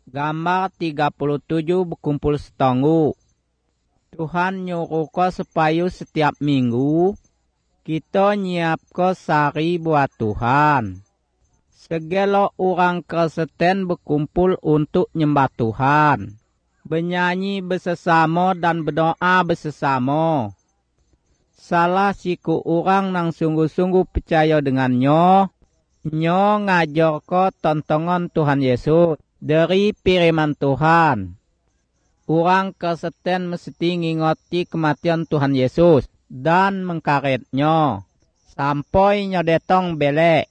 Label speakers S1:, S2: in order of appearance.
S1: Gambar 37 berkumpul setonggu. Tuhan nyuruh ko supaya setiap minggu kita nyiap ko sari buat Tuhan. Segala orang Kristen berkumpul untuk nyembah Tuhan, bernyanyi bersama dan berdoa bersama. Salah siku orang nang sungguh-sungguh percaya dengannya, nyo ngajar ko tontongan Tuhan Yesus dari firman Tuhan. Orang Kristen mesti ngingoti kematian Tuhan Yesus dan mengkaretnya sampai nyo detong belek.